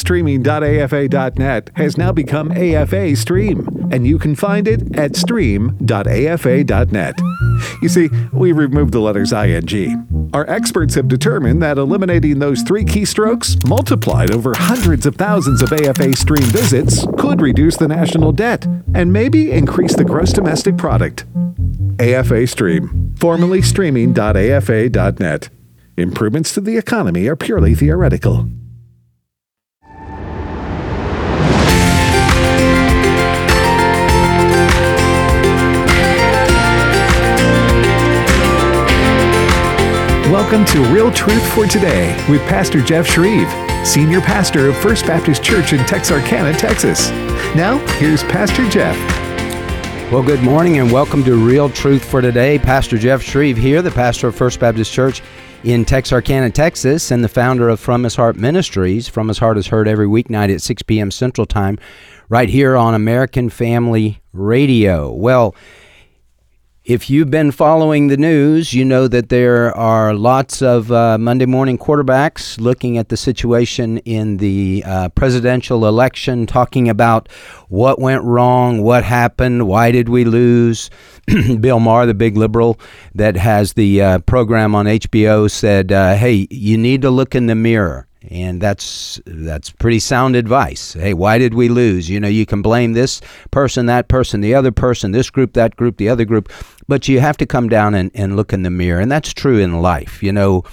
Streaming.afa.net has now become AFA Stream, and you can find it at stream.afa.net. You see, we removed the letters ing. Our experts have determined that eliminating those 3 keystrokes, multiplied over hundreds of thousands of AFA Stream visits, could reduce the national debt and maybe increase the gross domestic product. AFA Stream, formerly streaming.afa.net. Improvements to the economy are purely theoretical. Welcome to Real Truth for Today with Pastor Jeff Shreve, Senior Pastor of First Baptist Church in Texarkana, Texas. Now, here's Pastor Jeff. Well, good morning and welcome to Real Truth for Today. Pastor Jeff Shreve here, the pastor of First Baptist Church in Texarkana, Texas, and the founder of From His Heart Ministries. From His Heart is heard every weeknight at 6 p.m. Central Time, right here on American Family Radio. Well, if you've been following the news, you know that there are lots of Monday morning quarterbacks looking at the situation in the presidential election, talking about what went wrong, what happened, why did we lose. Bill Maher, the big liberal that has the program on HBO, said, hey, you need to look in the mirror. And that's pretty sound advice. Hey, why did we lose? You know, you can blame this person, that person, the other person, this group, that group, the other group, but you have to come down and look in the mirror. And that's true in life. You know,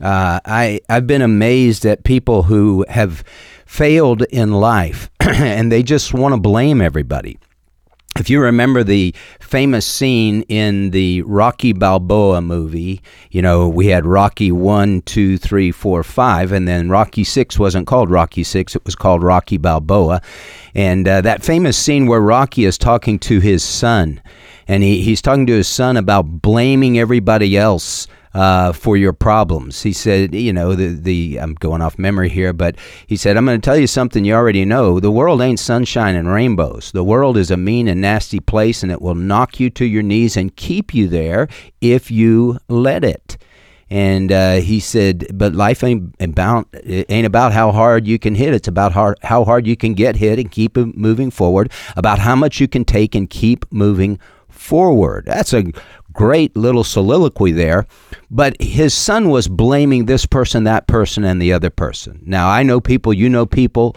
I've been amazed at people who have failed in life and they just want to blame everybody. If you remember the famous scene in the Rocky Balboa movie, you know, we had Rocky 1, 2, 3, 4, 5, and then Rocky 6 wasn't called Rocky 6, it was called Rocky Balboa. And that famous scene where Rocky is talking to his son, and he's talking to his son about blaming everybody else for your problems. He said, you know, I'm going off memory here, but he said, I'm going to tell you something you already know. The world ain't sunshine and rainbows. The world is a mean and nasty place, and it will knock you to your knees and keep you there if you let it. And he said, but life ain't about how hard you can hit. It's about how hard you can get hit and keep moving forward, about how much you can take and keep moving forward. That's a great little soliloquy there, but his son was blaming this person, that person, and the other person. Now, I know people, you know people.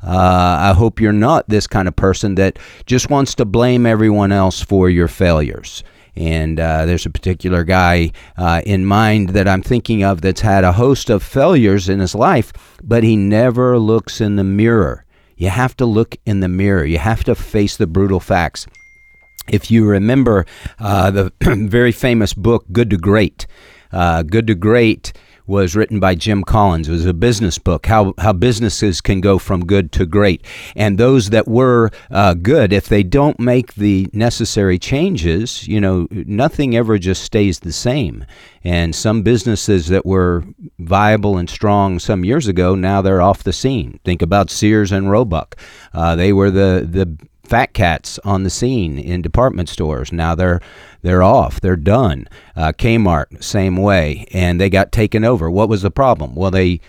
I hope you're not this kind of person that just wants to blame everyone else for your failures. And there's a particular guy in mind that I'm thinking of that's had a host of failures in his life, but he never looks in the mirror. You have to look in the mirror. You have to face the brutal facts. If you remember the very famous book, Good to Great, Good to Great was written by Jim Collins. It was a business book, how businesses can go from good to great. And those that were good, if they don't make the necessary changes, you know, nothing ever just stays the same. And some businesses that were viable and strong some years ago, now they're off the scene. Think about Sears and Roebuck. They were the fat cats on the scene in department stores. Now they're off. They're done. Kmart, same way, and they got taken over. What was the problem? Well, they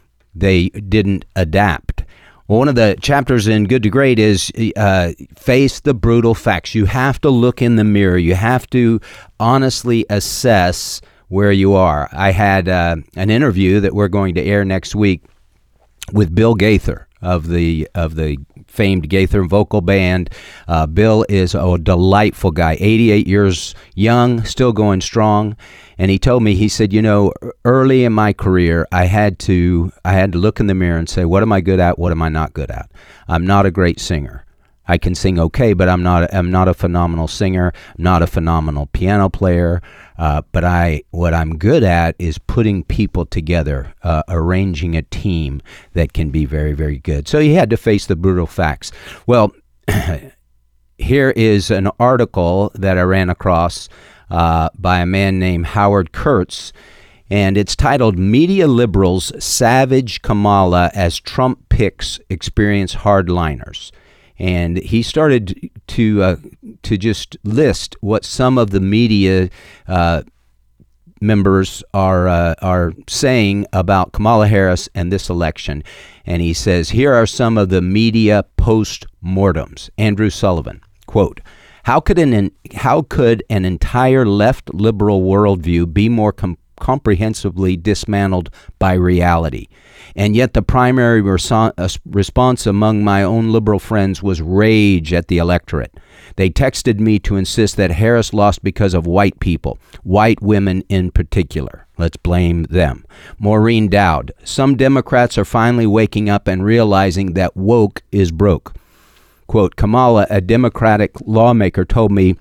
didn't adapt. Well, one of the chapters in Good to Great is face the brutal facts. You have to look in the mirror. You have to honestly assess where you are. I had an interview that we're going to air next week with Bill Gaither of the famed Gaither Vocal Band. Bill is a delightful guy, 88 years young, still going strong. And he told me, he said, you know, early in my career, I had to look in the mirror and say, what am I good at? What am I not good at? I'm not a great singer. I can sing okay, but I'm not a phenomenal singer, not a phenomenal piano player. But what I'm good at is putting people together, arranging a team that can be very, very good. So he had to face the brutal facts. Well, here is an article that I ran across by a man named Howard Kurtz, and it's titled "Media Liberals Savage Kamala as Trump Picks Experience Hardliners." And he started to just list what some of the media members are saying about Kamala Harris and this election. And he says, here are some of the media post-mortems. Andrew Sullivan, quote, how could an entire left liberal worldview be more comprehensively dismantled by reality? And yet the primary response among my own liberal friends was rage at the electorate. They texted me to insist that Harris lost because of white people, white women in particular. Let's blame them. Maureen Dowd. Some Democrats are finally waking up and realizing that woke is broke. Quote, Kamala, a Democratic lawmaker, told me,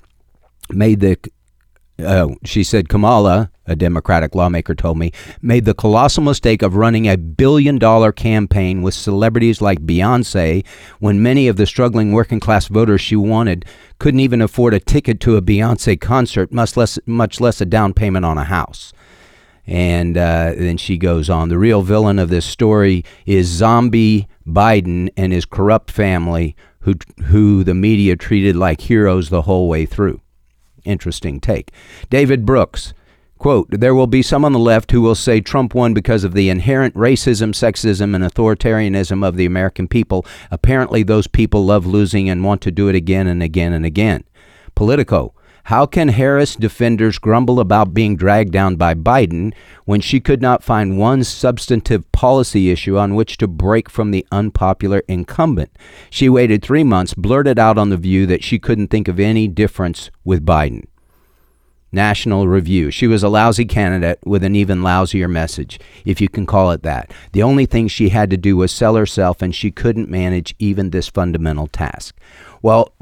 she said, Kamala, a Democratic lawmaker, told me, made the colossal mistake of running a $1 billion campaign with celebrities like Beyonce when many of the struggling working class voters she wanted couldn't even afford a ticket to a Beyonce concert, much less a down payment on a house. And then she goes on. The real villain of this story is zombie Biden and his corrupt family who the media treated like heroes the whole way through. Interesting take. David Brooks, quote, there will be some on the left who will say Trump won because of the inherent racism, sexism, and authoritarianism of the American people. Apparently, those people love losing and want to do it again and again and again. Politico, how can Harris defenders grumble about being dragged down by Biden when she could not find one substantive policy issue on which to break from the unpopular incumbent? She waited 3 months, blurted out on The View that she couldn't think of any difference with Biden. National Review. She was a lousy candidate with an even lousier message, if you can call it that. The only thing she had to do was sell herself, and she couldn't manage even this fundamental task. Well,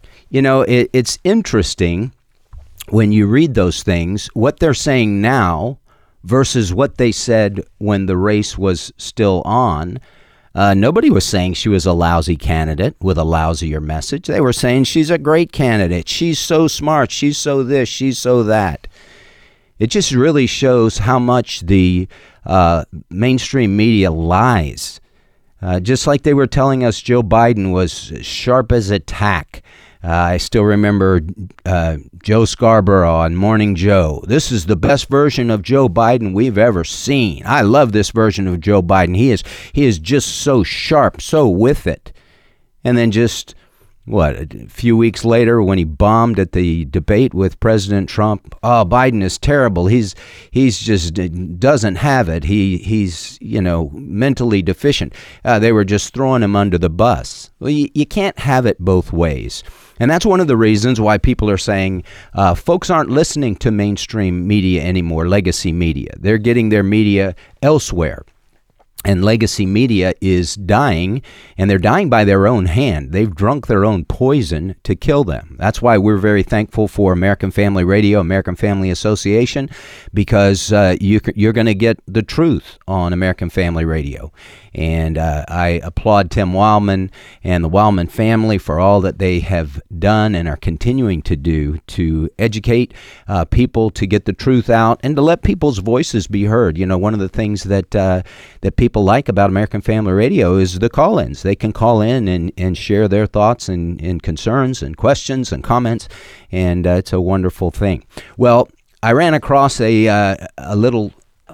it's interesting when you read those things, what they're saying now versus what they said when the race was still on. Nobody was saying she was a lousy candidate with a lousier message. They were saying she's a great candidate. She's so smart. She's so this. She's so that. It just really shows how much the mainstream media lies. Just like they were telling us Joe Biden was sharp as a tack. I still remember Joe Scarborough on Morning Joe. This is the best version of Joe Biden we've ever seen. I love this version of Joe Biden. He is just so sharp, so with it. And then just, a few weeks later when he bombed at the debate with President Trump, Biden is terrible. He's just doesn't have it. He's mentally deficient. They were just throwing him under the bus. Well, you can't have it both ways. And that's one of the reasons why people are saying folks aren't listening to mainstream media anymore, legacy media. They're getting their media elsewhere. And legacy media is dying, and they're dying by their own hand. They've drunk their own poison to kill them. That's why we're very thankful for American Family Radio, American Family Association, because you're going to get the truth on American Family Radio. And I applaud Tim Wildman and the Wildman family for all that they have done and are continuing to do to educate people, to get the truth out, and to let people's voices be heard. One of the things that people like about American Family Radio is the call-ins. They can call in and share their thoughts and concerns and questions and comments, and it's a wonderful thing. Well, I ran across a little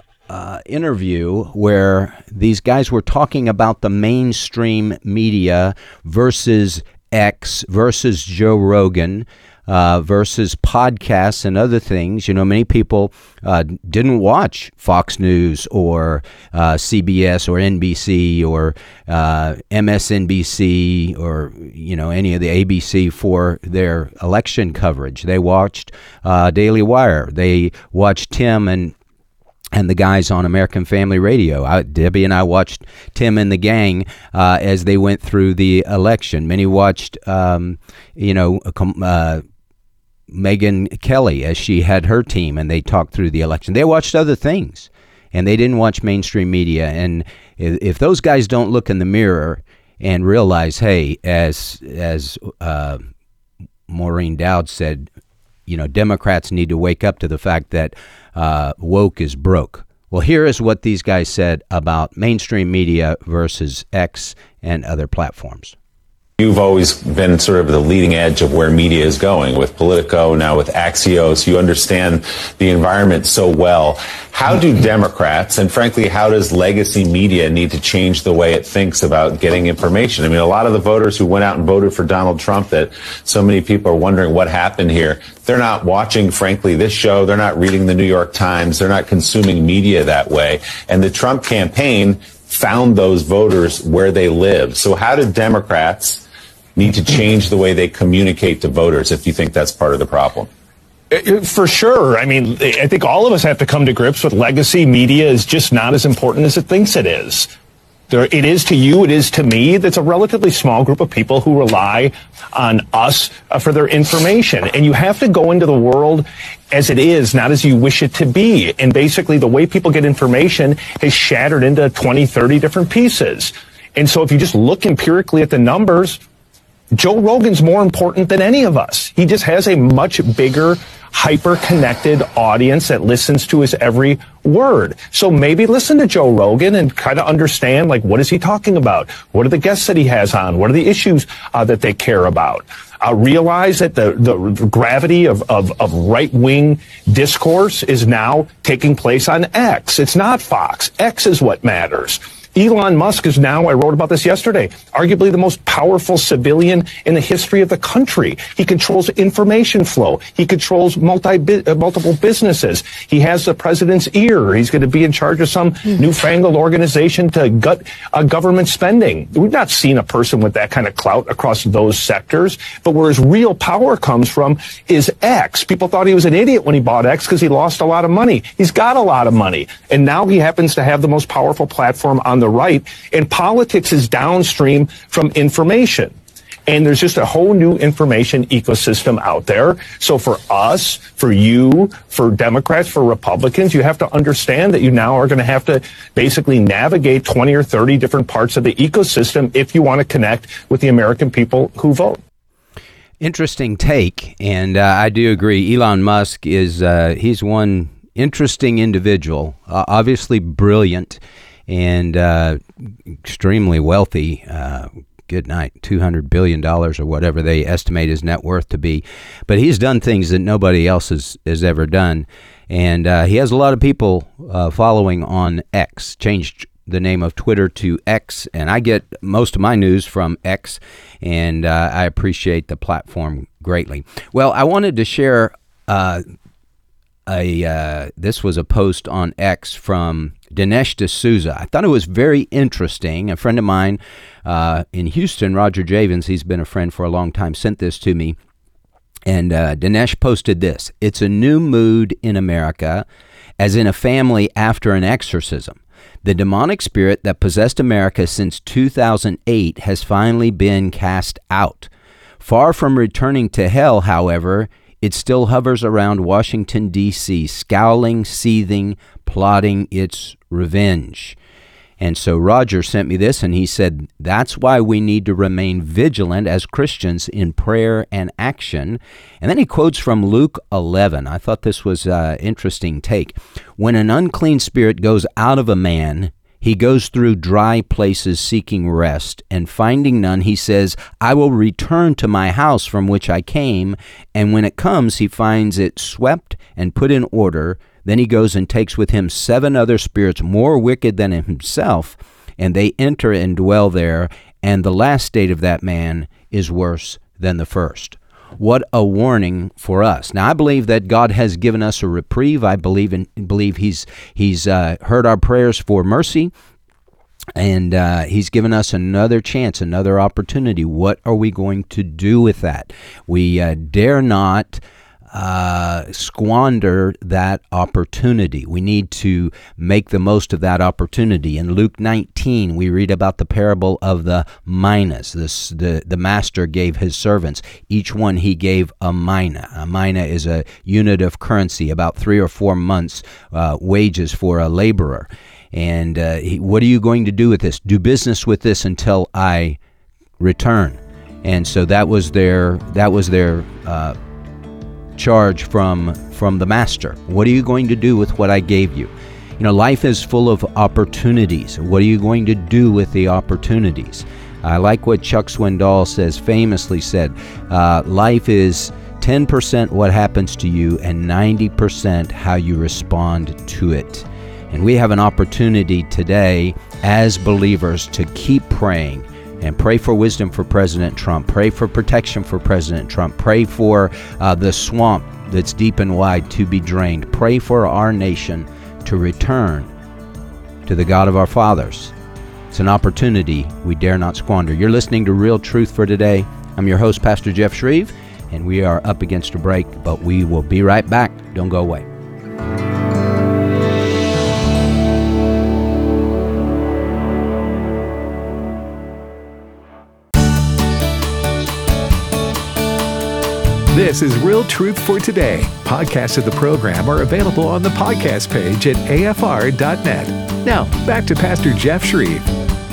interview where these guys were talking about the mainstream media versus X versus Joe Rogan versus podcasts and other things. Many people didn't watch Fox News or CBS or NBC or MSNBC or any of the ABC for their election coverage. They watched Daily Wire. They watched Tim and the guys on American Family Radio. Debbie and I watched Tim and the gang as they went through the election. Many watched, Megyn Kelly as she had her team and they talked through the election. They watched other things, and they didn't watch mainstream media. And if those guys don't look in the mirror and realize, hey, as Maureen Dowd said, Democrats need to wake up to the fact that woke is broke. Well, here is what these guys said about mainstream media versus X and other platforms. You've always been sort of the leading edge of where media is going with Politico, now with Axios. You understand the environment so well. How do Democrats, and frankly, how does legacy media need to change the way it thinks about getting information? I mean, a lot of the voters who went out and voted for Donald Trump, that so many people are wondering what happened here, they're not watching, frankly, this show. They're not reading the New York Times. They're not consuming media that way. And the Trump campaign found those voters where they live. So how do Democrats need to change the way they communicate to voters, if you think that's part of the problem? For sure. I mean, I think all of us have to come to grips with legacy media is just not as important as it thinks it is. It is to you, it is to me. That's a relatively small group of people who rely on us for their information. And you have to go into the world as it is, not as you wish it to be. And basically, the way people get information is shattered into 20, 30 different pieces. And so if you just look empirically at the numbers, Joe Rogan's more important than any of us. He just has a much bigger, hyper-connected audience that listens to his every word. So maybe listen to Joe Rogan and kind of understand, like, what is he talking about? What are the guests that he has on? What are the issues that they care about? Realize that the gravity of right-wing discourse is now taking place on X. It's not Fox. X is what matters. Elon Musk is now, I wrote about this yesterday, arguably the most powerful civilian in the history of the country. He controls information flow. He controls multiple businesses. He has the president's ear. He's going to be in charge of some newfangled organization to gut government spending. We've not seen a person with that kind of clout across those sectors. But where his real power comes from is X. People thought he was an idiot when he bought X because he lost a lot of money. He's got a lot of money. And now he happens to have the most powerful platform on the right, and politics is downstream from information. And there's just a whole new information ecosystem out there. So for us, for you, for Democrats, for Republicans, you have to understand that you now are going to have to basically navigate 20 or 30 different parts of the ecosystem if you want to connect with the American people who vote. Interesting take, and I do agree. Elon Musk is he's one interesting individual, obviously brilliant, and extremely wealthy. Good night, $200 billion or whatever they estimate his net worth to be. But he's done things that nobody else has ever done. And he has a lot of people following on X, changed the name of Twitter to X. And I get most of my news from X, and I appreciate the platform greatly. Well, I wanted to share this was a post on X from Dinesh D'Souza. I thought it was very interesting. A friend of mine in Houston, Roger Javins, he's been a friend for a long time, sent this to me. And Dinesh posted this: "It's a new mood in America, as in a family after an exorcism. The demonic spirit that possessed America since 2008 has finally been cast out. Far from returning to hell, however, it still hovers around Washington, D.C., scowling, seething, plotting its revenge." And so Roger sent me this, and he said, that's why we need to remain vigilant as Christians in prayer and action. And then he quotes from Luke 11. I thought this was an interesting take. "When an unclean spirit goes out of a man, he goes through dry places seeking rest, and finding none, he says, 'I will return to my house from which I came.' And when it comes, he finds it swept and put in order. Then he goes and takes with him 7 other spirits more wicked than himself, and they enter and dwell there. And the last state of that man is worse than the first." What a warning for us. Now, I believe that God has given us a reprieve. I believe He's heard our prayers for mercy, and He's given us another chance, another opportunity. What are we going to do with that? We dare not squander that opportunity. We need to make the most of that opportunity. In Luke 19, we read about the parable of the minas. The master gave his servants, each one he gave a mina. A mina is a unit of currency, about 3 or 4 months' wages for a laborer. And what are you going to do with this? Do business with this until I return. And so that was their charge from the master. What are you going to do with what I gave you? You know, life is full of opportunities. What are you going to do with the opportunities? I like what Chuck Swindoll famously said, life is 10% what happens to you and 90% how you respond to it. And we have an opportunity today as believers to keep praying and pray for wisdom for President Trump, pray for protection for President Trump, pray for the swamp that's deep and wide to be drained, pray for our nation to return to the God of our fathers. It's an opportunity we dare not squander. You're listening to Real Truth for Today. I'm your host, Pastor Jeff Shreve, and we are up against a break, but we will be right back. Don't go away. This is Real Truth for Today. Podcasts of the program are available on the podcast page at afr.net. Now, back to Pastor Jeff Shreve.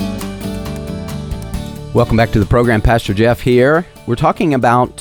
Welcome back to the program. Pastor Jeff here. We're talking about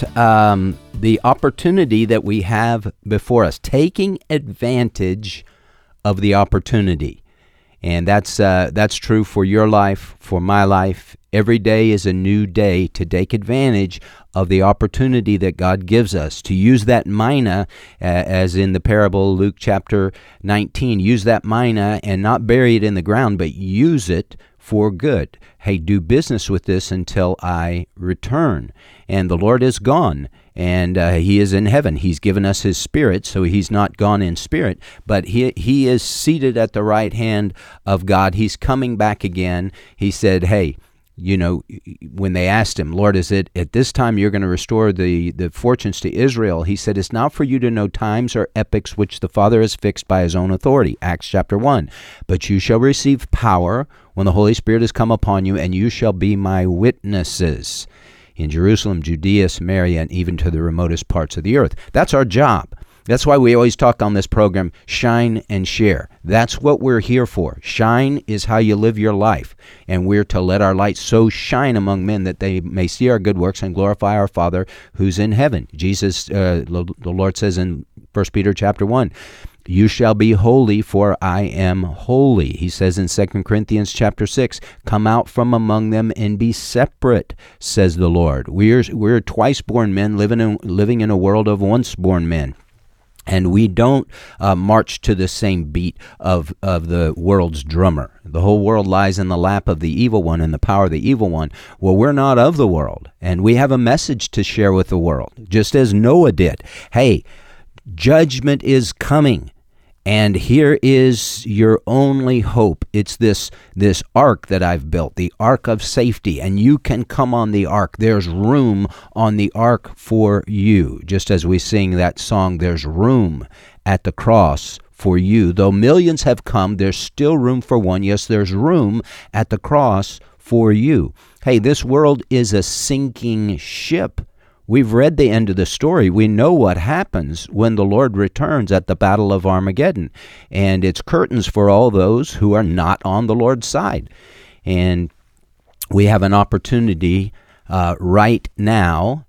the opportunity that we have before us, taking advantage of the opportunity. And that's true for your life, for my life. Every day is a new day to take advantage of the opportunity that God gives us, to use that mina, as in the parable, Luke chapter 19, use that mina and not bury it in the ground, but use it for good. Hey, do business with this until I return. And the Lord is gone, and He is in heaven. He's given us His Spirit, so He's not gone in spirit, but He is seated at the right hand of God. He's coming back again. He said, hey, you know, when they asked Him, Lord, is it at this time you're going to restore the fortunes to Israel? He said, it's not for you to know times or epochs which the Father has fixed by His own authority. Acts chapter 1. But you shall receive power when the Holy Spirit has come upon you, and you shall be my witnesses in Jerusalem, Judea, Samaria, and even to the remotest parts of the earth. That's our job. That's why we always talk on this program, shine and share. That's what we're here for. Shine is how you live your life, and we're to let our light so shine among men that they may see our good works and glorify our Father who's in heaven. Jesus, the Lord says in 1 Peter chapter 1, you shall be holy, for I am holy. He says in 2 Corinthians chapter 6, come out from among them and be separate, says the Lord. We're twice-born men living in a world of once-born men. And we don't march to the same beat of the world's drummer. The whole world lies in the lap of the evil one and the power of the evil one. Well, we're not of the world, and we have a message to share with the world, just as Noah did. Hey, judgment is coming, and here is your only hope. It's this ark that I've built, the ark of safety, and you can come on the ark. There's room on the ark for you. Just as we sing that song, there's room at the cross for you. Though millions have come, there's still room for one. Yes, there's room at the cross for you. Hey, this world is a sinking ship. We've read the end of the story. We know what happens when the Lord returns at the Battle of Armageddon. And it's curtains for all those who are not on the Lord's side. And we have an opportunity right now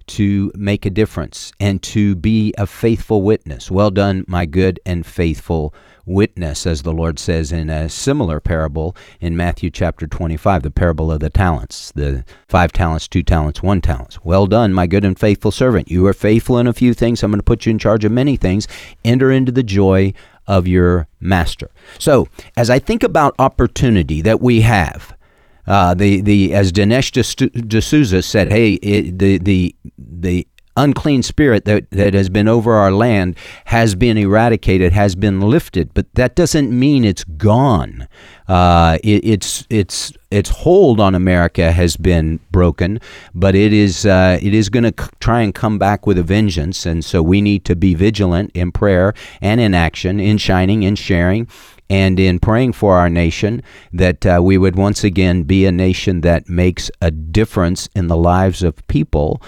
to make a difference and to be a faithful witness. Well done, my good and faithful witness, as the Lord says in a similar parable in Matthew chapter 25, the parable of the talents, the 5 talents, 2 talents, 1 talent. Well done, my good and faithful servant. You are faithful in a few things. I'm going to put you in charge of many things. Enter into the joy of your master. So, as I think about opportunity that we have, as Dinesh D'Souza said, hey, the unclean spirit that has been over our land has been eradicated, has been lifted, but that doesn't mean it's gone. Its hold on America has been broken, but it is going to try and come back with a vengeance, and so we need to be vigilant in prayer and in action, in shining, in sharing, and in praying for our nation, that we would once again be a nation that makes a difference in the lives of people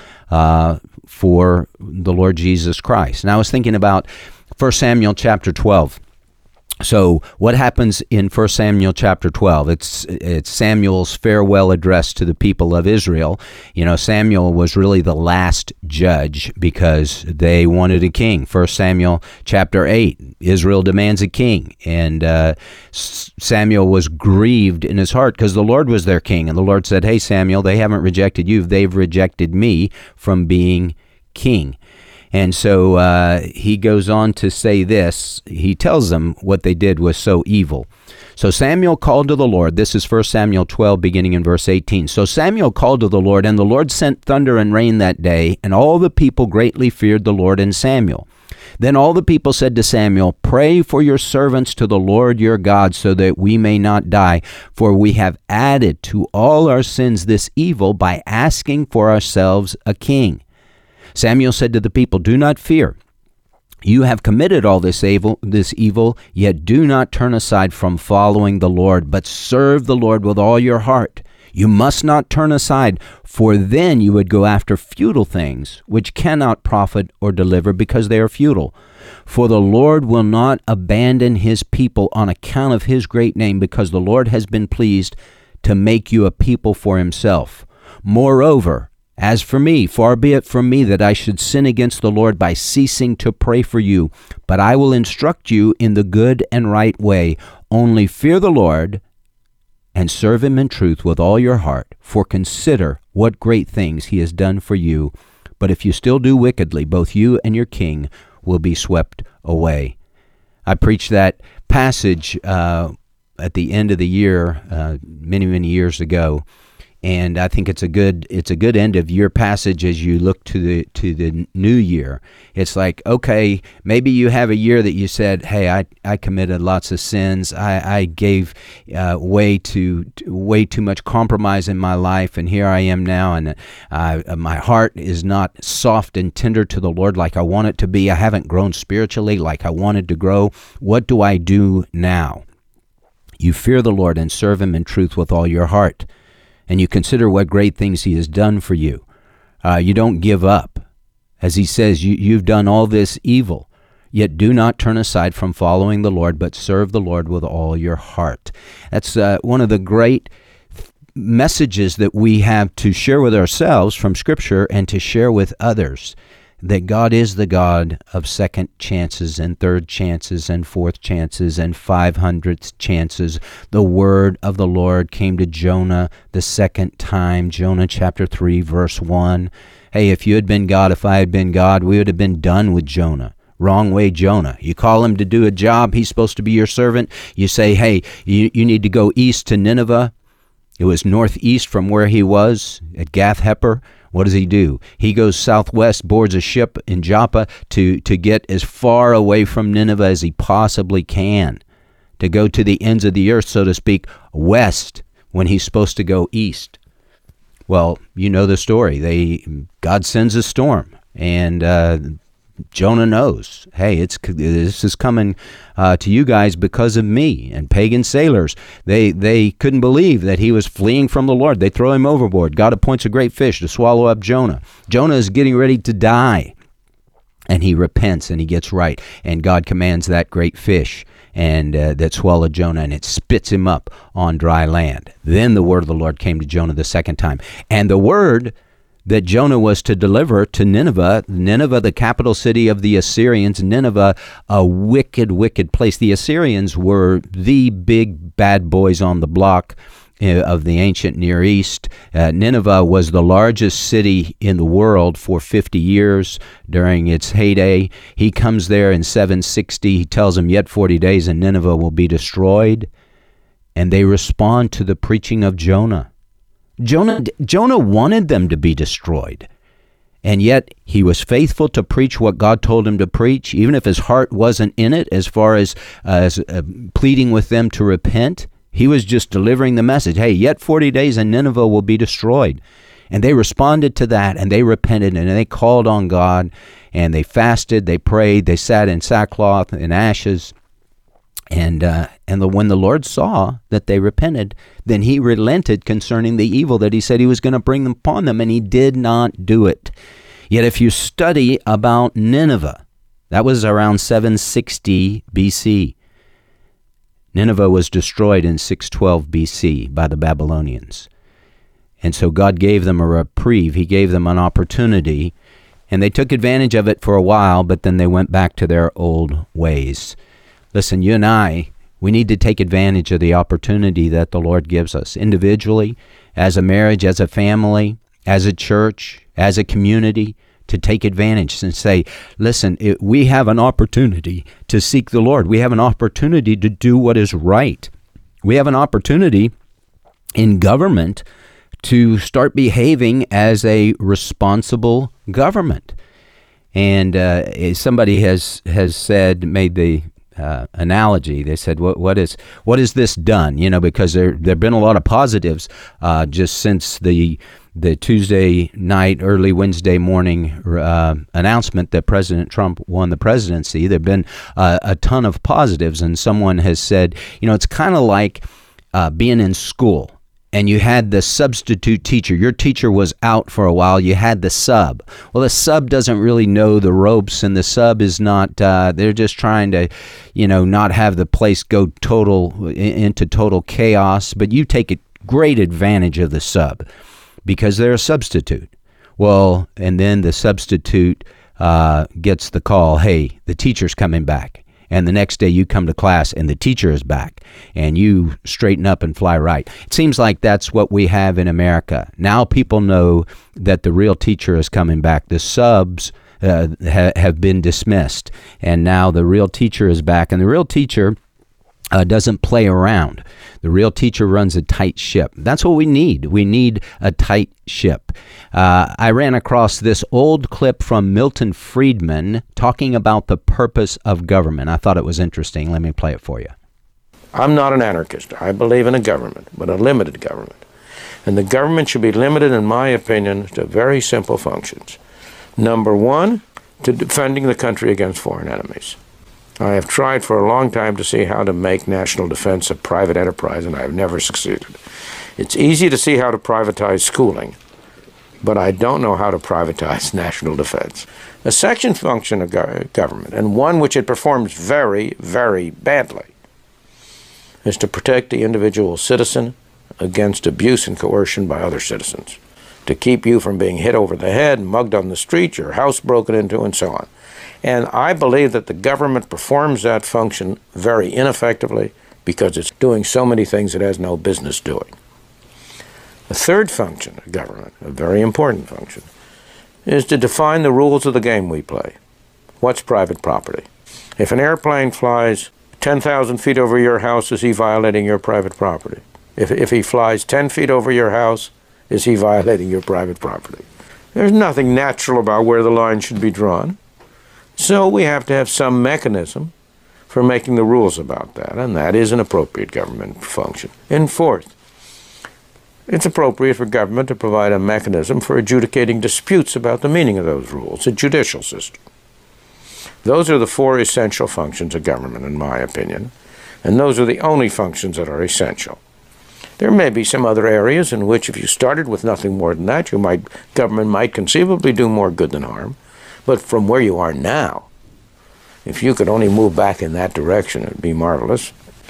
for the Lord Jesus Christ. And I was thinking about 1 Samuel chapter 12. So what happens in 1 Samuel chapter 12? It's Samuel's farewell address to the people of Israel. You know, Samuel was really the last judge because they wanted a king. 1 Samuel chapter 8, Israel demands a king. And Samuel was grieved in his heart because the Lord was their king. And the Lord said, hey, Samuel, they haven't rejected you. They've rejected me from being king. And so he goes on to say this. He tells them what they did was so evil. So Samuel called to the Lord. This is 1 Samuel 12, beginning in verse 18. So Samuel called to the Lord, and the Lord sent thunder and rain that day, and all the people greatly feared the Lord and Samuel. Then all the people said to Samuel, pray for your servants to the Lord your God, so that we may not die. For we have added to all our sins this evil by asking for ourselves a king. Samuel said to the people, do not fear. You have committed all this evil, yet do not turn aside from following the Lord, but serve the Lord with all your heart. You must not turn aside, for then you would go after futile things, which cannot profit or deliver, because they are futile. For the Lord will not abandon his people on account of his great name, because the Lord has been pleased to make you a people for himself. Moreover, as for me, far be it from me that I should sin against the Lord by ceasing to pray for you, but I will instruct you in the good and right way. Only fear the Lord and serve him in truth with all your heart, for consider what great things he has done for you. But if you still do wickedly, both you and your king will be swept away. I preached that passage at the end of the year many years ago. And I think it's a good end of year passage as you look to the new year. It's like, okay, maybe you have a year that you said, hey, I committed lots of sins. I gave way too much compromise in my life, and here I am now, and my heart is not soft and tender to the Lord like I want it to be. I haven't grown spiritually like I wanted to grow. What do I do now? You fear the Lord and serve him in truth with all your heart. And you consider what great things he has done for you. You don't give up. As he says, you've done all this evil, yet do not turn aside from following the Lord, but serve the Lord with all your heart. That's one of the great messages that we have to share with ourselves from Scripture and to share with others, that God is the God of second chances and third chances and fourth chances and 500th chances. The word of the Lord came to Jonah the second time, Jonah chapter 3, verse 1. Hey, if you had been God, if I had been God, we would have been done with Jonah. Wrong way, Jonah. You call him to do a job. He's supposed to be your servant. You say, hey, you need to go east to Nineveh. It was northeast from where he was at Gath-Hepher. What does he do? He goes southwest, boards a ship in Joppa to get as far away from Nineveh as he possibly can, to go to the ends of the earth, so to speak, west, when he's supposed to go east. Well, you know the story. God sends a storm, and Jonah knows, hey, this is coming to you guys because of me. And pagan sailors, they couldn't believe that he was fleeing from the Lord. They throw him overboard. God appoints a great fish to swallow up Jonah. Jonah is getting ready to die, and he repents and he gets right. And God commands that great fish and that swallowed Jonah, and it spits him up on dry land. Then the word of the Lord came to Jonah the second time. And the word that Jonah was to deliver to Nineveh, the capital city of the Assyrians, Nineveh, a wicked, wicked place. The Assyrians were the big bad boys on the block of the ancient Near East. Nineveh was the largest city in the world for 50 years during its heyday. He comes there in 760. He tells them, yet 40 days and Nineveh will be destroyed. And they respond to the preaching of Jonah. Jonah wanted them to be destroyed, and yet he was faithful to preach what God told him to preach, even if his heart wasn't in it as far as pleading with them to repent. He was just delivering the message, hey, yet 40 days and Nineveh will be destroyed. And they responded to that, and they repented, and they called on God, and they fasted, they prayed, they sat in sackcloth and ashes. And when the Lord saw that they repented, then he relented concerning the evil that he said he was going to bring upon them, and he did not do it. Yet if you study about Nineveh, that was around 760 BC. Nineveh was destroyed in 612 BC by the Babylonians. And so God gave them a reprieve. He gave them an opportunity, and they took advantage of it for a while, but then they went back to their old ways. Listen, you and I, we need to take advantage of the opportunity that the Lord gives us individually, as a marriage, as a family, as a church, as a community, to take advantage and say, listen, we have an opportunity to seek the Lord. We have an opportunity to do what is right. We have an opportunity in government to start behaving as a responsible government. And somebody has made the analogy. They said, what is this done? Because there have been a lot of positives just since the Tuesday night, early Wednesday morning announcement that President Trump won the presidency. There have been a ton of positives, and someone has said, it's kind of like being in school. And you had the substitute teacher. Your teacher was out for a while. You had the sub. Well, the sub doesn't really know the ropes, and the sub is not, they're just trying to, not have the place go into total chaos. But you take great advantage of the sub because they're a substitute. Well, and then the substitute gets the call, hey, the teacher's coming back. And the next day you come to class and the teacher is back and you straighten up and fly right. It seems like that's what we have in America. Now people know that the real teacher is coming back. The subs have been dismissed, and now the real teacher is back. And the real teacher doesn't play around. The real teacher runs a tight ship. That's what we need. We need a tight ship. I ran across this old clip from Milton Friedman talking about the purpose of government. I thought it was interesting. Let me play it for you. I'm not an anarchist. I believe in a government, but a limited government. And the government should be limited, in my opinion, to very simple functions. Number one, to defending the country against foreign enemies. I have tried for a long time to see how to make national defense a private enterprise, and I have never succeeded. It's easy to see how to privatize schooling, but I don't know how to privatize national defense. A second function of government, and one which it performs very, very badly, is to protect the individual citizen against abuse and coercion by other citizens, to keep you from being hit over the head, mugged on the street, your house broken into, and so on. And I believe that the government performs that function very ineffectively because it's doing so many things it has no business doing. The third function of government, a very important function, is to define the rules of the game we play. What's private property? If an airplane flies 10,000 feet over your house, is he violating your private property? If he flies 10 feet over your house, is he violating your private property? There's nothing natural about where the line should be drawn. So we have to have some mechanism for making the rules about that, and that is an appropriate government function. And fourth, it's appropriate for government to provide a mechanism for adjudicating disputes about the meaning of those rules, a judicial system. Those are the four essential functions of government, in my opinion, and those are the only functions that are essential. There may be some other areas in which, if you started with nothing more than that, government might conceivably do more good than harm. But from where you are now, if you could only move back in that direction, it would be marvelous.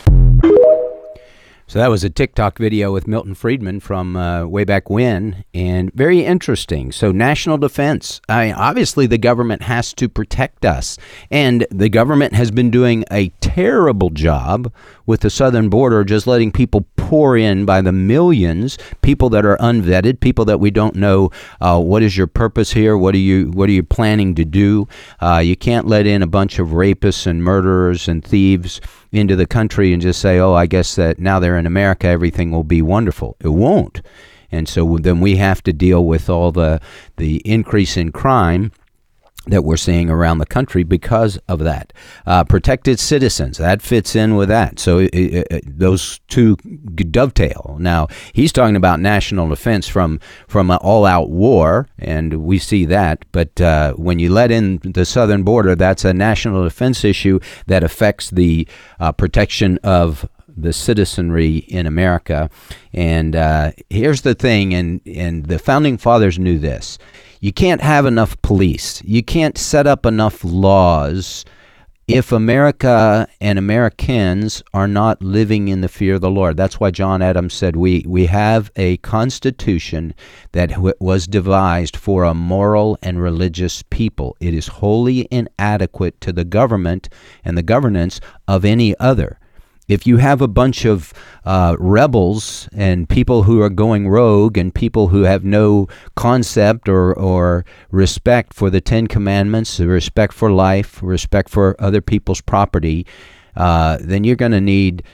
So that was a TikTok video with Milton Friedman from way back when, and very interesting. So national defense. Obviously, the government has to protect us, and the government has been doing a terrible job with the southern border, just letting people pour in by the millions, people that are unvetted, people that we don't know what is your purpose here, what are you planning to do. You can't let in a bunch of rapists and murderers and thieves into the country and just say, oh, I guess that now they're in America, everything will be wonderful. It won't. And so then we have to deal with all the increase in crime that we're seeing around the country because of that. Protected citizens, that fits in with that. So those two dovetail. Now, he's talking about national defense from an all-out war, and we see that. But when you let in the southern border, that's a national defense issue that affects the protection of the citizenry in America. And here's the thing, and the Founding Fathers knew this. You can't have enough police. You can't set up enough laws if America and Americans are not living in the fear of the Lord. That's why John Adams said we have a constitution that was devised for a moral and religious people. It is wholly inadequate to the government and the governance of any other. If you have a bunch of rebels and people who are going rogue and people who have no concept or respect for the Ten Commandments, respect for life, respect for other people's property, then you're going to need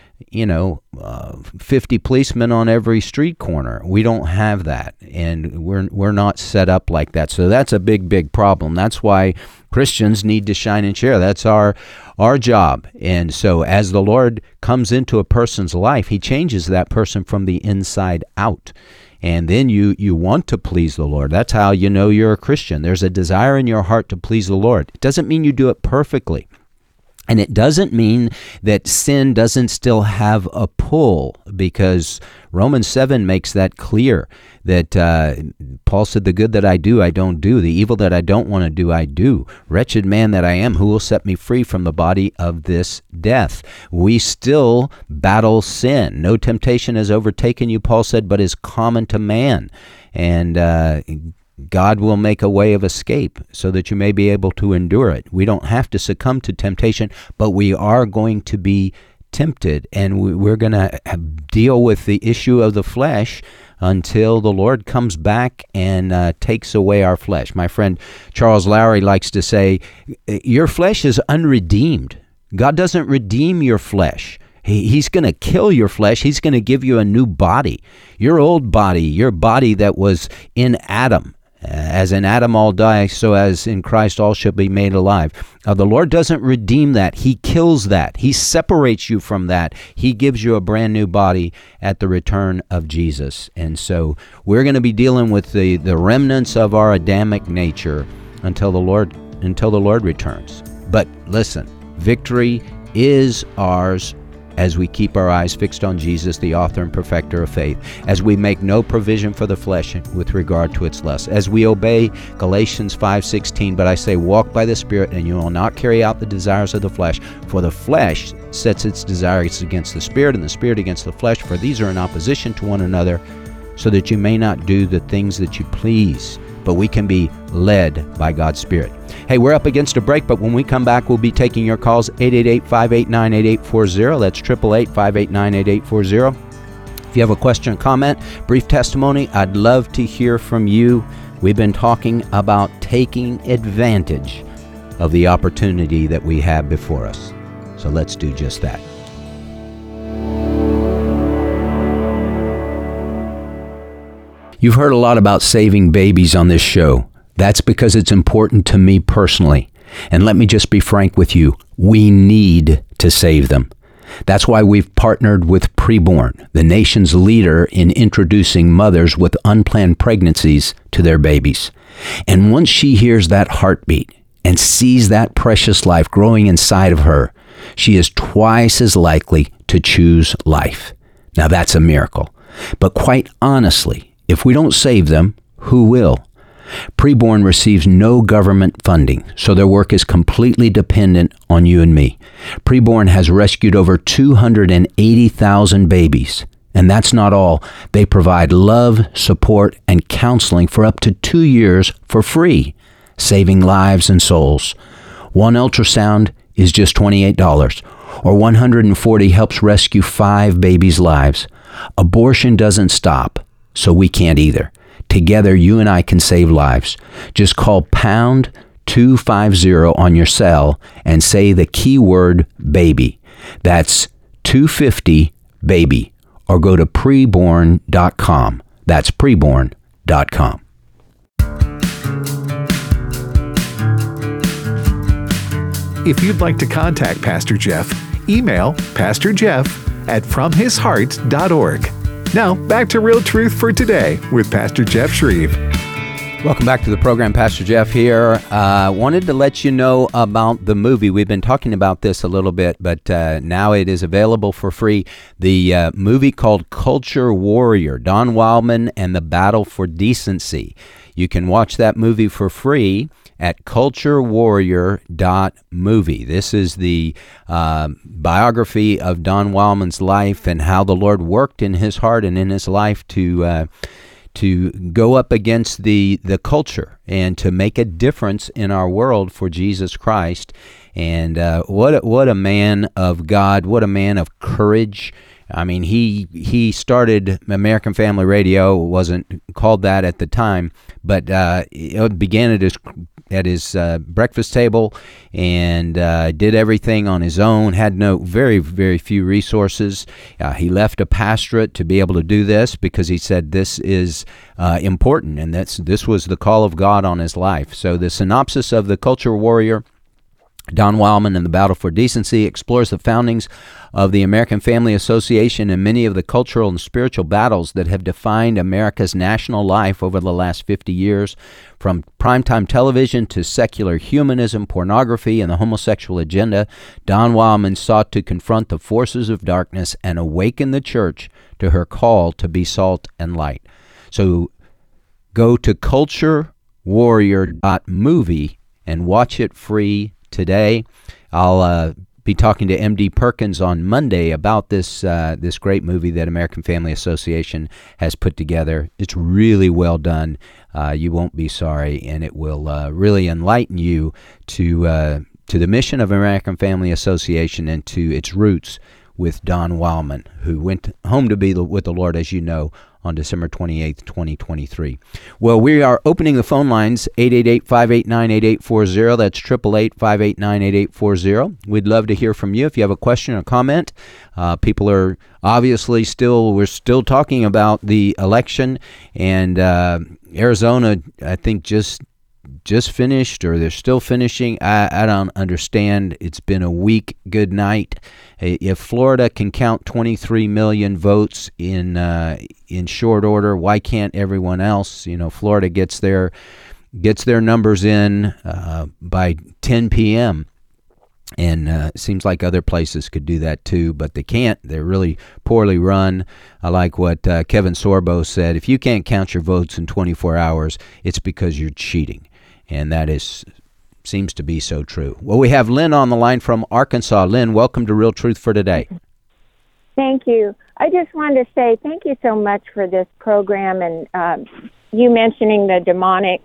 50 policemen on every street corner. We don't have that, and we're not set up like that. So that's a big problem. That's why Christians need to shine and share. That's our job. And so as the Lord comes into a person's life, he changes that person from the inside out. And then you want to please the Lord. That's how you know you're a Christian. There's a desire in your heart to please the Lord. It doesn't mean you do it perfectly. And it doesn't mean that sin doesn't still have a pull, because Romans 7 makes that clear, that Paul said, the good that I do, I don't do. The evil that I don't want to do, I do. Wretched man that I am, who will set me free from the body of this death? We still battle sin. No temptation has overtaken you, Paul said, but is common to man. And God will make a way of escape so that you may be able to endure it. We don't have to succumb to temptation, but we are going to be tempted, and we're going to deal with the issue of the flesh until the Lord comes back and takes away our flesh. My friend Charles Lowry likes to say, your flesh is unredeemed. God doesn't redeem your flesh. He's going to kill your flesh. He's going to give you a new body. Your old body, your body that was in Adam, as in Adam all die, so as in Christ all shall be made alive. The Lord doesn't redeem that. He kills that. He separates you from that. He gives you a brand new body at the return of Jesus. And so we're going to be dealing with the remnants of our Adamic nature until the Lord returns. But listen, victory is ours as we keep our eyes fixed on Jesus, the author and perfecter of faith, as we make no provision for the flesh with regard to its lust, as we obey Galatians 5:16, but I say, walk by the Spirit, and you will not carry out the desires of the flesh, for the flesh sets its desires against the Spirit, and the Spirit against the flesh, for these are in opposition to one another, so that you may not do the things that you please. But we can be led by God's Spirit. Hey, we're up against a break, but when we come back, we'll be taking your calls, 888-589-8840. That's 888-589-8840. If you have a question or comment, brief testimony, I'd love to hear from you. We've been talking about taking advantage of the opportunity that we have before us. So let's do just that. You've heard a lot about saving babies on this show. That's because it's important to me personally. And let me just be frank with you. We need to save them. That's why we've partnered with Preborn, the nation's leader in introducing mothers with unplanned pregnancies to their babies. And once she hears that heartbeat and sees that precious life growing inside of her, she is twice as likely to choose life. Now that's a miracle. But quite honestly, if we don't save them, who will? Preborn receives no government funding, so their work is completely dependent on you and me. Preborn has rescued over 280,000 babies. And that's not all. They provide love, support, and counseling for up to 2 years for free, saving lives and souls. One ultrasound is just $28, or 140 helps rescue 5 babies' lives. Abortion doesn't stop. So we can't either. Together, you and I can save lives. Just call pound 250 on your cell and say the keyword baby. That's 250 baby. Or go to preborn.com. That's preborn.com. If you'd like to contact Pastor Jeff, email pastorjeff@fromhisheart.org. Now, back to Real Truth for Today with Pastor Jeff Shreve. Welcome back to the program. Pastor Jeff here. Wanted to let you know about the movie. We've been talking about this a little bit, but now it is available for free. The movie called Culture Warrior, Don Wildman and the Battle for Decency. You can watch that movie for free at culturewarrior.movie. This is the biography of Don Wildman's life and how the Lord worked in his heart and in his life to go up against the culture and to make a difference in our world for Jesus Christ. And what a man of God, what a man of courage. I mean, he started American Family Radio. It wasn't called that at the time, but it began at his breakfast table and did everything on his own, had very, very few resources. He left a pastorate to be able to do this because he said this is important, and this was the call of God on his life. So the synopsis of The Culture Warrior, Don Wildman and the Battle for Decency, explores the foundings of the American Family Association and many of the cultural and spiritual battles that have defined America's national life over the last 50 years. From primetime television to secular humanism, pornography, and the homosexual agenda, Don Wildman sought to confront the forces of darkness and awaken the church to her call to be salt and light. So go to culturewarrior.movie and watch it free today. I'll be talking to M.D. Perkins on Monday about this great movie that American Family Association has put together. It's really well done. You won't be sorry, and it will really enlighten you to the mission of American Family Association and to its roots with Don Wildman, who went home to be with the Lord, as you know, on December 28th, 2023. Well, we are opening the phone lines, 888-589-8840. That's 888-589-8840. We'd love to hear from you if you have a question or comment. People are obviously we're still talking about the election, and Arizona, I think, just finished, or they're still finishing. I don't understand. It's been a week. Good night. If Florida can count 23 million votes in short order, why can't everyone else? Florida gets their numbers in by 10 p.m. And it seems like other places could do that too, but they can't. They're really poorly run. I like what Kevin Sorbo said. If you can't count your votes in 24 hours, it's because you're cheating. And that seems to be so true. Well, we have Lynn on the line from Arkansas. Lynn, welcome to Real Truth for Today. Thank you. I just wanted to say thank you so much for this program and you mentioning the demonic,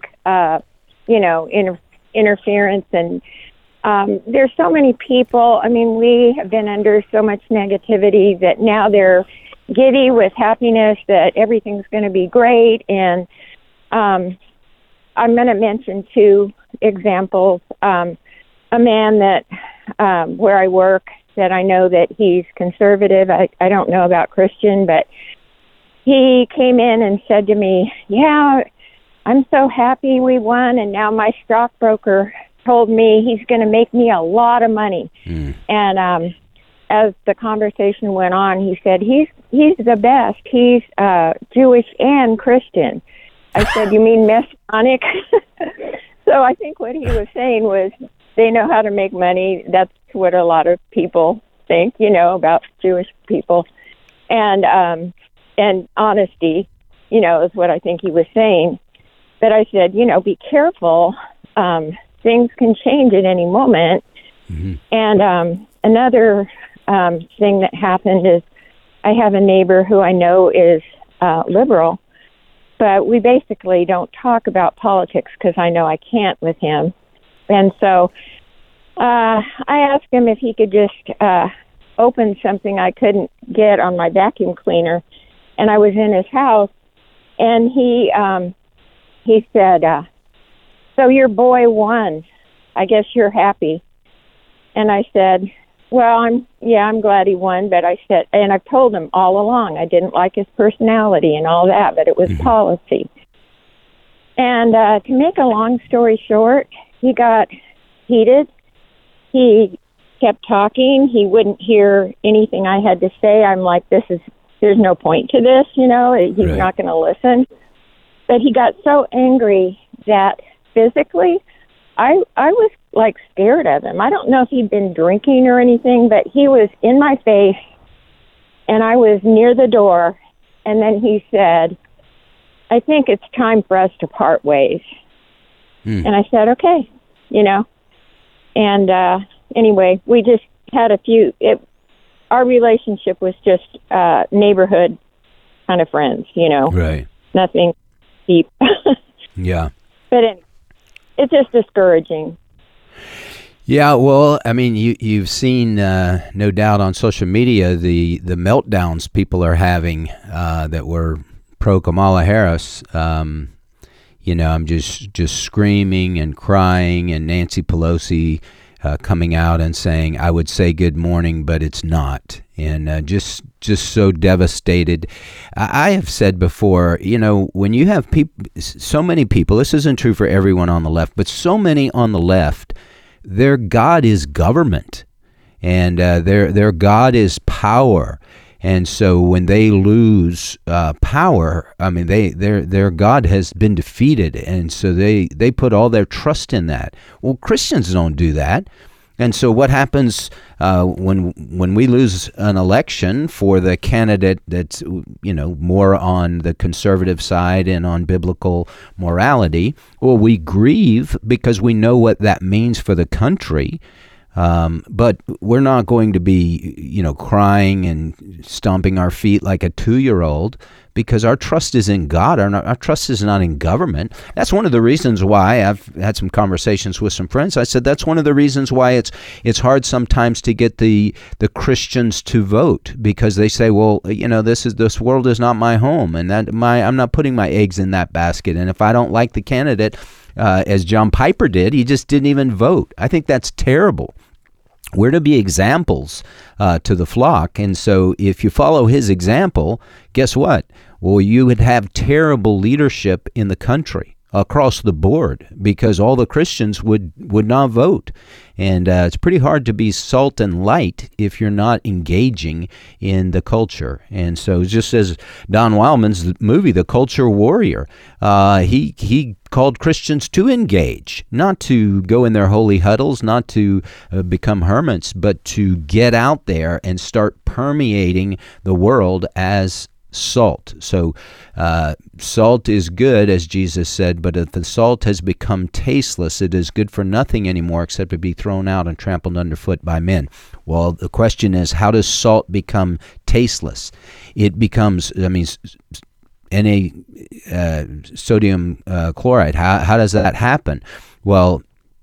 interference. And there's so many people. I mean, we have been under so much negativity that now they're giddy with happiness that everything's going to be great. And I'm going to mention two examples. A man that where I work, that I know that he's conservative. I don't know about Christian, but he came in and said to me, yeah, I'm so happy we won, and now my stockbroker told me he's going to make me a lot of money. And as the conversation went on, he said, he's the best. He's Jewish and Christian. I said, you mean Messianic? So I think what he was saying was they know how to make money. That's what a lot of people think, about Jewish people. And honesty, is what I think he was saying. But I said, be careful. Things can change at any moment. Mm-hmm. And another thing that happened is I have a neighbor who I know is liberal, but we basically don't talk about politics because I know I can't with him. And so I asked him if he could just open something I couldn't get on my vacuum cleaner. And I was in his house, and he said, so your boy won. I guess you're happy. And I said, well, I'm glad he won, but I said, and I've told him all along, I didn't like his personality and all that, but it was policy. And to make a long story short, he got heated. He kept talking. He wouldn't hear anything I had to say. I'm like, there's no point to this, he's not going to listen. But he got so angry that physically, I was like scared of him. I don't know if he'd been drinking or anything, but he was in my face, and I was near the door, and then he said, "I think it's time for us to part ways." And I said, "Okay," And anyway, we just had our relationship was just neighborhood kind of friends, Right. Nothing deep. Yeah. But anyway, it's just discouraging. Yeah, well, I mean, you've seen, no doubt, on social media the meltdowns people are having that were pro Kamala Harris. I'm just screaming and crying, and Nancy Pelosi coming out and saying, "I would say good morning, but it's not," and just so devastated. I have said before, when you have so many people, this isn't true for everyone on the left, but so many on the left, their God is government, and their God is power. And so when they lose power, I mean, their God has been defeated, and so they put all their trust in that. Well, Christians don't do that. And so what happens when we lose an election for the candidate that's more on the conservative side and on biblical morality? Well, we grieve because we know what that means for the country. But we're not going to be, crying and stomping our feet like a 2-year-old, because our trust is in God. Our trust is not in government. That's one of the reasons why I've had some conversations with some friends. I said that's one of the reasons why it's hard sometimes to get the Christians to vote, because they say, well, this world is not my home, and I'm not putting my eggs in that basket. And if I don't like the candidate, as John Piper did, he just didn't even vote. I think that's terrible. We're to be examples to the flock. And so if you follow his example, guess what? Well, you would have terrible leadership in the country across the board, because all the Christians would not vote. And it's pretty hard to be salt and light if you're not engaging in the culture. And so just as Don Wildman's movie, The Culture Warrior, he called Christians to engage, not to go in their holy huddles, not to become hermits, but to get out there and start permeating the world as salt. So salt is good, as Jesus said, but if the salt has become tasteless, it is good for nothing anymore except to be thrown out and trampled underfoot by men. Well, the question is, how does salt become tasteless? It becomes, sodium chloride. How does that happen? Well,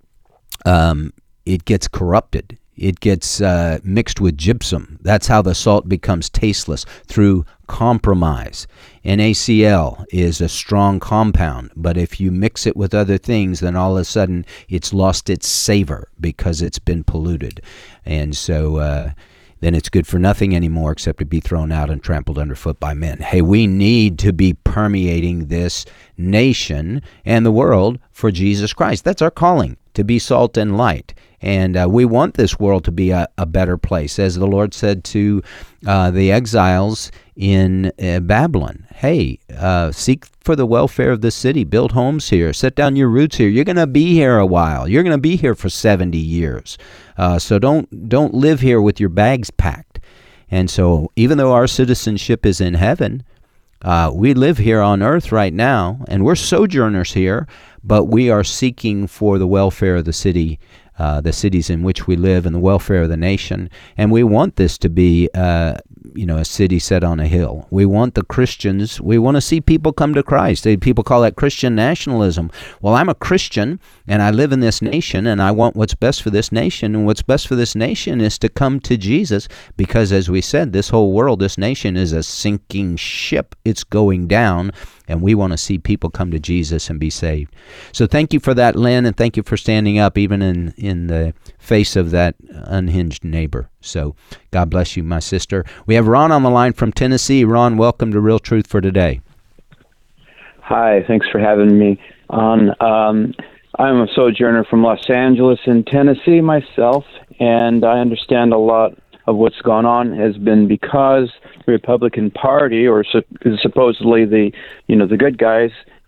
it gets corrupted. It gets mixed with gypsum. That's how the salt becomes tasteless, through compromise. NaCl is a strong compound, but if you mix it with other things, then all of a sudden it's lost its savor because it's been polluted. And so then it's good for nothing anymore except to be thrown out and trampled underfoot by men. Hey, we need to be permeating this nation and the world for Jesus Christ. That's our calling, to be salt and light. And we want this world to be a better place. As the Lord said to the exiles in Babylon, hey, seek for the welfare of the city, build homes here, set down your roots here. You're going to be here a while. You're going to be here for 70 years. So don't live here with your bags packed. And so even though our citizenship is in heaven, we live here on earth right now, and we're sojourners here, but we are seeking for the welfare of the city, the cities in which we live, and the welfare of the nation. And we want this to be a city set on a hill. We want the Christians, we want to see people come to Christ. People call that Christian nationalism. Well, I'm a Christian, and I live in this nation, and I want what's best for this nation. And what's best for this nation is to come to Jesus, because, as we said, this whole world, this nation is a sinking ship. It's going down, and we want to see people come to Jesus and be saved. So thank you for that, Lynn, and thank you for standing up even in the face of that unhinged neighbor. So God bless you, my sister. We have Ron on the line from Tennessee. Ron, welcome to Real Truth for Today. Hi, thanks for having me on. I'm a sojourner from Los Angeles in Tennessee myself, and I understand a lot of what's gone on has been because the Republican Party, or supposedly the good guys,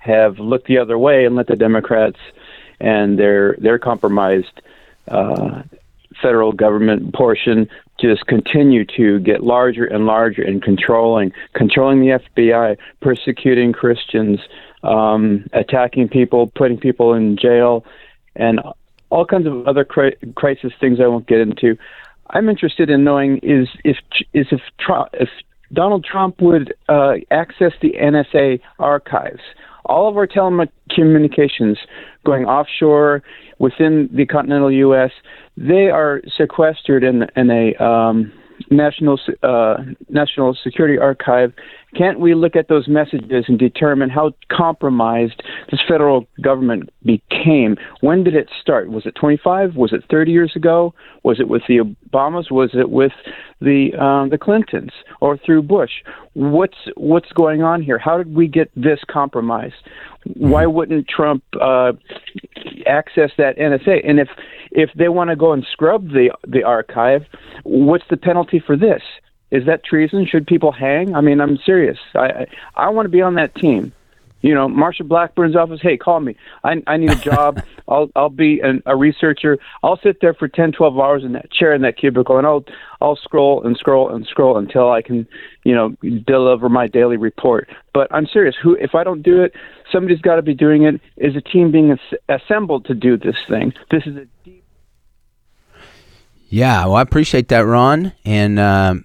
have looked the other way and let the Democrats and their compromised federal government portion just continue to get larger and larger and controlling the FBI, persecuting Christians, attacking people, putting people in jail, and all kinds of other crisis things I won't get into. I'm interested in knowing is if Donald Trump would access the NSA archives, all of our telecommunications going offshore within the continental U.S., they are sequestered in a national security archive. Can't we look at those messages and determine how compromised this federal government became? When did it start? Was it 25? Was it 30 years ago? Was it with the Obamas? Was it with the Clintons or through Bush? What's going on here? How did we get this compromised? Why wouldn't Trump access that NSA? And if they want to go and scrub the archive, what's the penalty for this? Is that treason? Should people hang? I mean, I'm serious. I want to be on that team. You know, Marsha Blackburn's office, hey, call me. I need a job. I'll be a researcher. I'll sit there for 10, 12 hours in that chair in that cubicle, and I'll scroll and scroll and scroll until I can, deliver my daily report. But I'm serious. If I don't do it, somebody's got to be doing it. Is a team being assembled to do this thing? This is a deep... Yeah, well, I appreciate that, Ron. And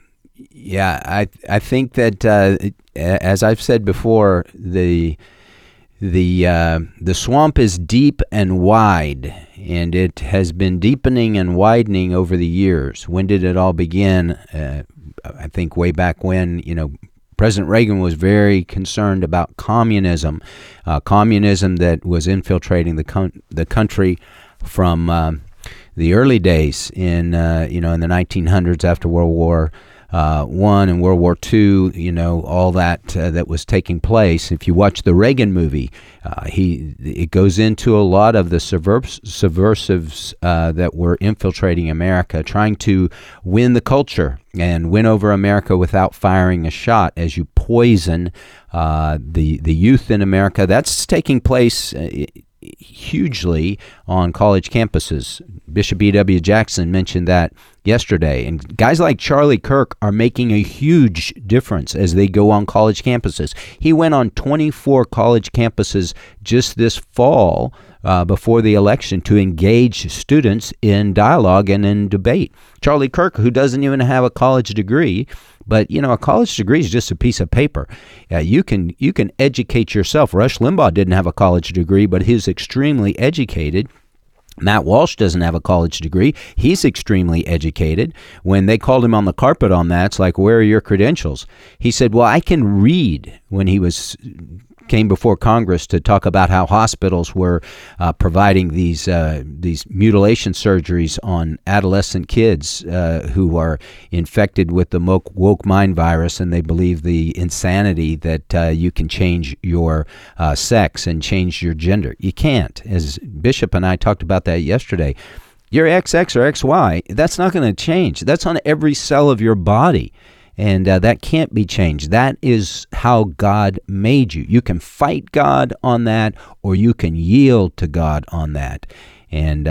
I think that as I've said before, the swamp is deep and wide, and it has been deepening and widening over the years. When did it all begin? I think way back when, President Reagan was very concerned about communism that was infiltrating the country from the early days in the 1900s after World War I and World War II, all that was taking place. If you watch the Reagan movie, it goes into a lot of the subversives that were infiltrating America, trying to win the culture and win over America without firing a shot as you poison the youth in America. That's taking place hugely on college campuses. Bishop E.W. Jackson mentioned that yesterday. And guys like Charlie Kirk are making a huge difference as they go on college campuses. He went on 24 college campuses just this fall before the election to engage students in dialogue and in debate. Charlie Kirk, who doesn't even have a college degree, but a college degree is just a piece of paper. You can educate yourself. Rush Limbaugh didn't have a college degree, but he's extremely educated. Matt Walsh doesn't have a college degree. He's extremely educated. When they called him on the carpet on that, it's like, where are your credentials? He said, well, I can read, when he came before Congress to talk about how hospitals were providing these mutilation surgeries on adolescent kids who are infected with the woke mind virus, and they believe the insanity that you can change your sex and change your gender. You can't. As Bishop and I talked about that yesterday, your XX or XY, that's not going to change. That's on every cell of your body. And that can't be changed. That is how God made you. You can fight God on that, or you can yield to God on that. And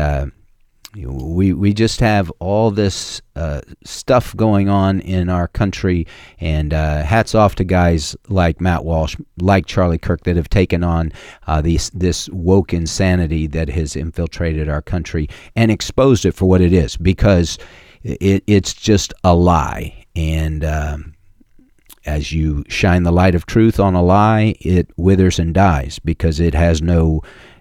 we just have all this stuff going on in our country. And hats off to guys like Matt Walsh, like Charlie Kirk, that have taken on this woke insanity that has infiltrated our country and exposed it for what it is, because it's just a lie. And as you shine the light of truth on a lie, it withers and dies, because it has no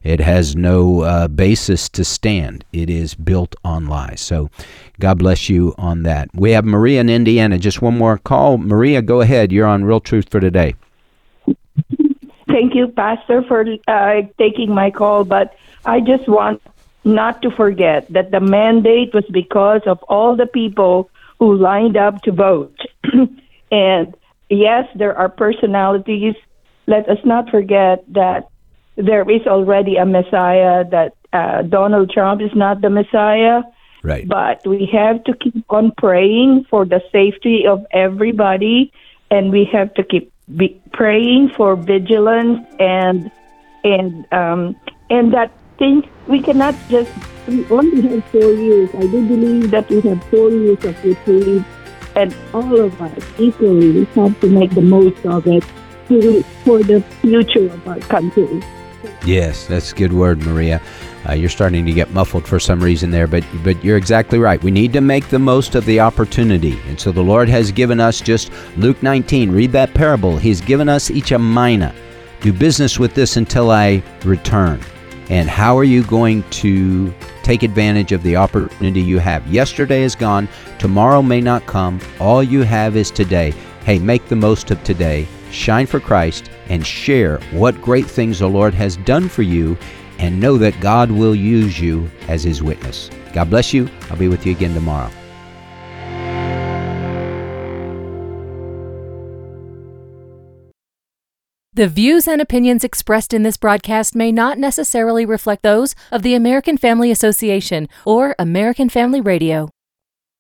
basis to stand. It is built on lies. So God bless you on that. We have Maria in Indiana. Just one more call. Maria, go ahead. You're on Real Truth for Today. Thank you, Pastor, for taking my call. But I just want not to forget that the mandate was because of all the people who lined up to vote. And yes, there are personalities. Let us not forget that there is already a Messiah, that Donald Trump is not the Messiah. Right. But we have to keep on praying for the safety of everybody, and we have to keep praying for vigilance and and that things we cannot just. We only have 4 years. I do believe that we have 4 years of reprieve, and all of us equally have to make the most of it for the future of our country. Yes, that's a good word, Maria. You're starting to get muffled for some reason there, but you're exactly right. We need to make the most of the opportunity. And so the Lord has given us, just Luke 19, read that parable. He's given us each a mina. Do business with this until I return. And how are you going to take advantage of the opportunity you have? Yesterday is gone. Tomorrow may not come. All you have is today. Hey, make the most of today. Shine for Christ and share what great things the Lord has done for you, and know that God will use you as His witness. God bless you. I'll be with you again tomorrow. The views and opinions expressed in this broadcast may not necessarily reflect those of the American Family Association or American Family Radio.